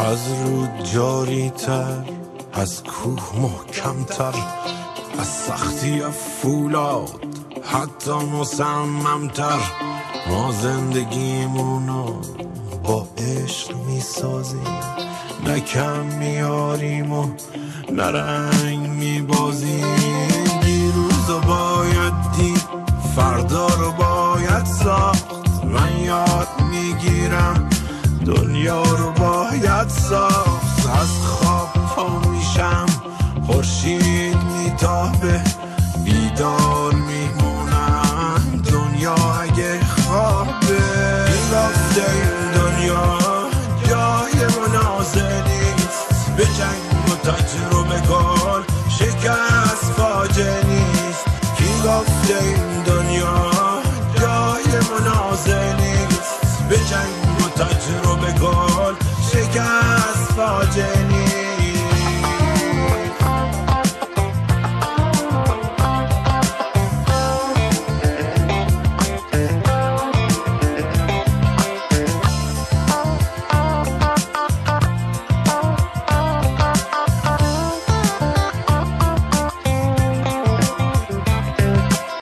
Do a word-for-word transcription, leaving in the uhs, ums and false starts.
از رود جاری تر، از کوه محکمتر، از سختی فولاد حتی مصممتر. ما زندگیمونو با عشق میسازیم، نه کم میاریم و نه رنگ میبازیم. دیروزو باید دید، فردا رو باید ساخت. من یاد میگیرم دنیا رو باید ساخت. از خواب پا میشم، خورشید میتابه، بیدار میمونم دنیا اگه خوابه. این گفته این دنیا جای منازع نیست، به جنگ و تجربه کن شکست فاجعه نیست. کی گفته این دنیا جای منازع نیست، به جنگ و تجربه کن شکست فاجعه نیست.